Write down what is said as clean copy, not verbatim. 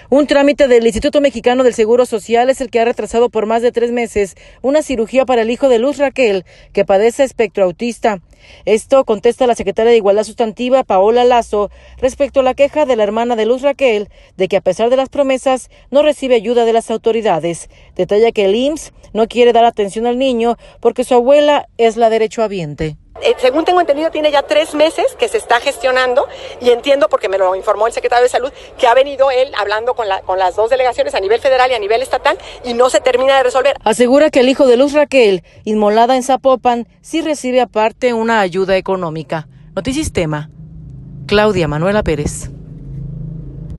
Un trámite del Instituto Mexicano del Seguro Social es el que ha retrasado por más de 3 meses una cirugía para el hijo de Luz Raquel, que padece espectro autista. Esto contesta la secretaria de Igualdad Sustantiva, Paola Lazo, respecto a la queja de la hermana de Luz Raquel de que a pesar de las promesas no recibe ayuda de las autoridades. Detalla que el IMSS no quiere dar atención al niño porque su abuela es la derechohabiente. Según tengo entendido, tiene ya 3 meses que se está gestionando y entiendo, porque me lo informó el secretario de Salud, que ha venido él hablando con las 2 delegaciones a nivel federal y a nivel estatal y no se termina de resolver. Asegura que el hijo de Luz Raquel, inmolada en Zapopan, sí recibe aparte una ayuda económica. Notisistema, Claudia Manuela Pérez.